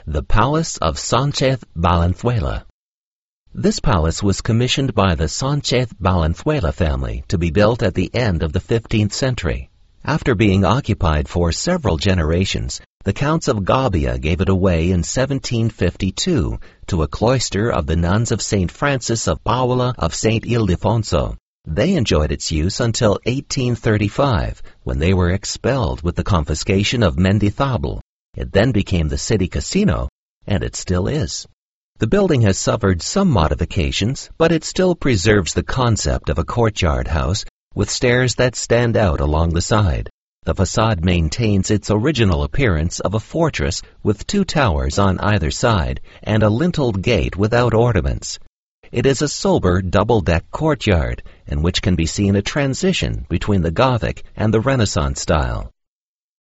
The Palace of Sánchez Valenzuela. This palace was commissioned by the Sánchez Valenzuela family to be built at the end of the 15th century. After being occupied for several generations, the Counts of Gavia gave it away in 1752 to a cloister of the nuns of St. Francis of Paula of St. Ildefonso. They enjoyed its use until 1835, when they were expelled with the confiscation of Mendizábal. It then became the city casino, and it still is. The building has suffered some modifications, but it still preserves the concept of a courtyard house with stairs that stand out along the side. The facade maintains its original appearance of a fortress with 2 towers on either side and a linteled gate without ornaments. It is a sober double-deck courtyard in which can be seen a transition between the Gothic and the Renaissance style.